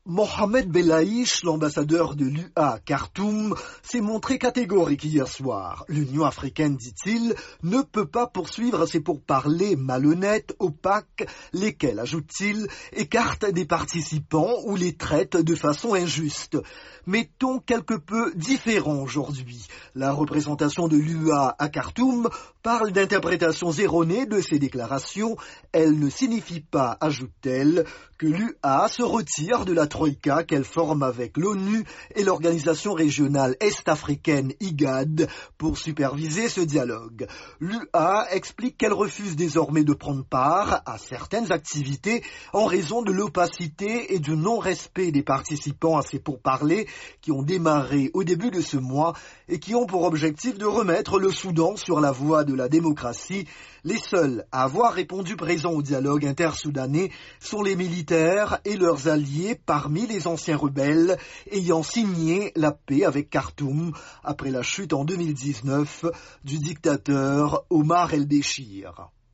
Mohamed Belaïch, l'ambassadeur de l'UA à Khartoum, s'est montré catégorique hier soir. L'Union africaine, dit-il, ne peut pas poursuivre ces pourparlers malhonnêtes, opaques, lesquels, ajoute-t-il, écartent des participants ou les traitent de façon injuste. Mais ton quelque peu différent aujourd'hui. La représentation de l'UA à Khartoum parle d'interprétations erronées de ces déclarations. Elle ne signifie pas, ajoute-t-elle, que l'UA se retire de la Troïka qu'elle forme avec l'ONU et l'organisation régionale est-africaine IGAD pour superviser ce dialogue. L'UA explique qu'elle refuse désormais de prendre part à certaines activités en raison de l'opacité et du non-respect des participants à ces pourparlers qui ont démarré au début de ce mois et qui ont pour objectif de remettre le Soudan sur la voie de la démocratie. Les seuls à avoir répondu présents au dialogue intersoudanais sont les militaires et leurs alliés parmi les anciens rebelles ayant signé la paix avec Khartoum après la chute en 2019 du dictateur Omar el-Béchir.